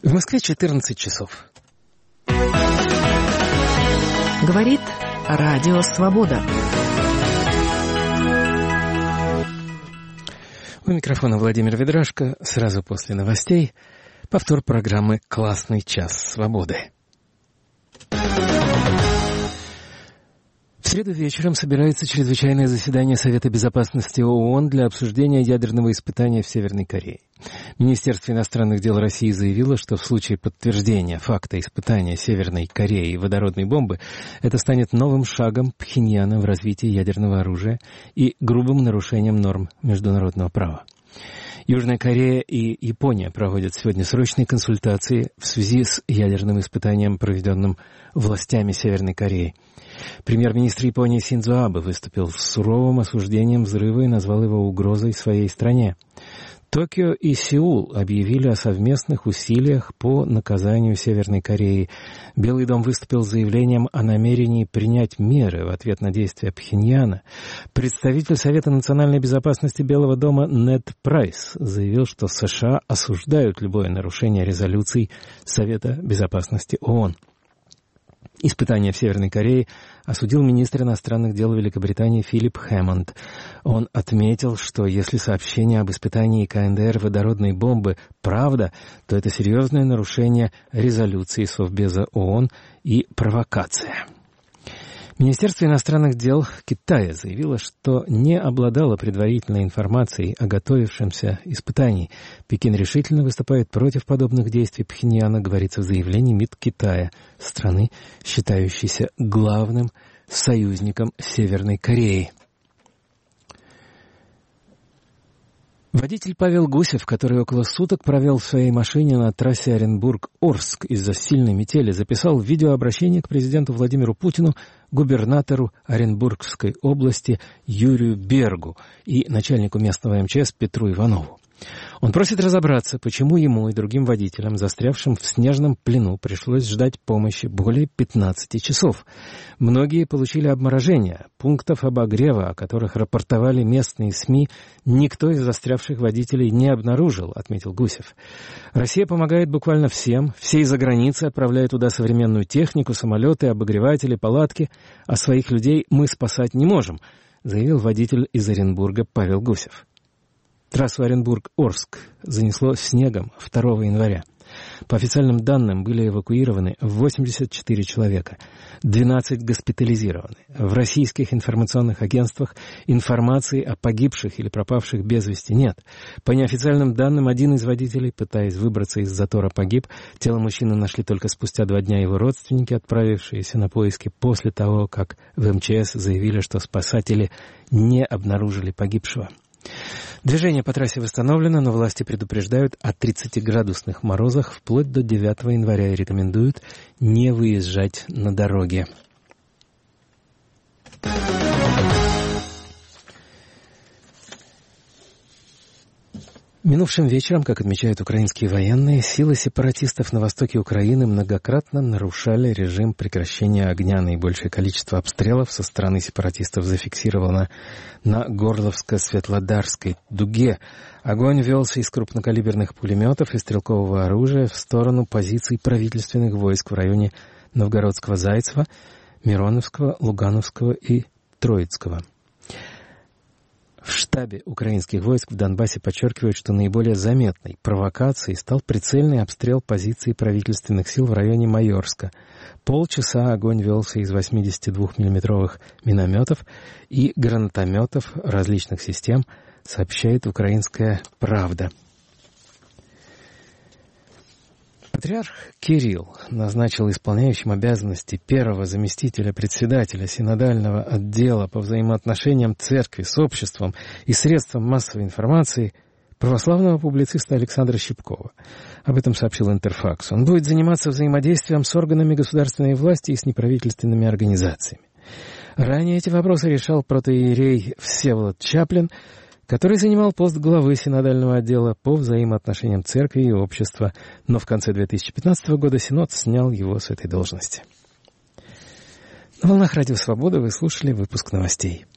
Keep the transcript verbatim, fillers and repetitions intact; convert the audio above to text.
В Москве четырнадцать часов. Говорит Радио Свобода. У микрофона Владимир Ведрашко. Сразу после новостей повтор программы «Классный час свободы». В среду вечером собирается чрезвычайное заседание Совета Безопасности ООН для обсуждения ядерного испытания в Северной Корее. Министерство иностранных дел России заявило, что в случае подтверждения факта испытания Северной Кореей водородной бомбы это станет новым шагом Пхеньяна в развитии ядерного оружия и грубым нарушением норм международного права. Южная Корея и Япония проводят сегодня срочные консультации в связи с ядерным испытанием, проведенным властями Северной Кореи. Премьер-министр Японии Синдзо Абе выступил с суровым осуждением взрыва и назвал его угрозой своей стране. Токио и Сеул объявили о совместных усилиях по наказанию Северной Кореи. Белый дом выступил с заявлением о намерении принять меры в ответ на действия Пхеньяна. Представитель Совета национальной безопасности Белого дома Нед Прайс заявил, что США осуждают любое нарушение резолюций Совета безопасности ООН. Испытание в Северной Корее осудил министр иностранных дел Великобритании Филипп Хэммонд. Он отметил, что если сообщение об испытании КНДР водородной бомбы правда, то это серьезное нарушение резолюции Совбеза ООН и провокация. Министерство иностранных дел Китая заявило, что не обладало предварительной информацией о готовившемся испытании. Пекин решительно выступает против подобных действий Пхеньяна, говорится в заявлении МИД Китая, страны, считающейся главным союзником Северной Кореи. Водитель Павел Гусев, который около суток провел в своей машине на трассе Оренбург-Орск из-за сильной метели, записал видеообращение к президенту Владимиру Путину, губернатору Оренбургской области Юрию Бергу и начальнику местного эм че эс Петру Иванову. Он просит разобраться, почему ему и другим водителям, застрявшим в снежном плену, пришлось ждать помощи более пятнадцати часов. Многие получили обморожение. Пунктов обогрева, о которых рапортовали местные СМИ, никто из застрявших водителей не обнаружил, отметил Гусев. Россия помогает буквально всем. Все из-за границы отправляют туда современную технику, самолеты, обогреватели, палатки, а своих людей мы спасать не можем, заявил водитель из Оренбурга Павел Гусев. Трассу Оренбург-Орск занесло снегом второго января. По официальным данным, были эвакуированы восемьдесят четыре человека, двенадцать госпитализированы. В российских информационных агентствах информации о погибших или пропавших без вести нет. По неофициальным данным, один из водителей, пытаясь выбраться из затора, погиб. Тело мужчины нашли только спустя два дня его родственники, отправившиеся на поиски после того, как в эм че эс заявили, что спасатели не обнаружили погибшего. Движение по трассе восстановлено, но власти предупреждают о тридцатиградусных морозах вплоть до девятого января и рекомендуют не выезжать на дороге. Минувшим вечером, как отмечают украинские военные, силы сепаратистов на востоке Украины многократно нарушали режим прекращения огня. Наибольшее количество обстрелов со стороны сепаратистов зафиксировано на Горловско-Светлодарской дуге. Огонь велся из крупнокалиберных пулеметов и стрелкового оружия в сторону позиций правительственных войск в районе Новгородского Зайцева, Мироновского, Лугановского и Троицкого. В штабе украинских войск в Донбассе подчеркивают, что наиболее заметной провокацией стал прицельный обстрел позиций правительственных сил в районе Майорска. Полчаса огонь велся из восьмидесятидвухмиллиметровых минометов и гранатометов различных систем, сообщает «Украинская правда». Патриарх Кирилл назначил исполняющим обязанности первого заместителя председателя синодального отдела по взаимоотношениям церкви с обществом и средством массовой информации православного публициста Александра Щипкова. Об этом сообщил Интерфакс. Он будет заниматься взаимодействием с органами государственной власти и с неправительственными организациями. Ранее эти вопросы решал протоиерей Всеволод Чаплин, который занимал пост главы синодального отдела по взаимоотношениям церкви и общества, но в конце две тысячи пятнадцатого года Синод снял его с этой должности. На волнах Радио Свобода вы слушали выпуск новостей.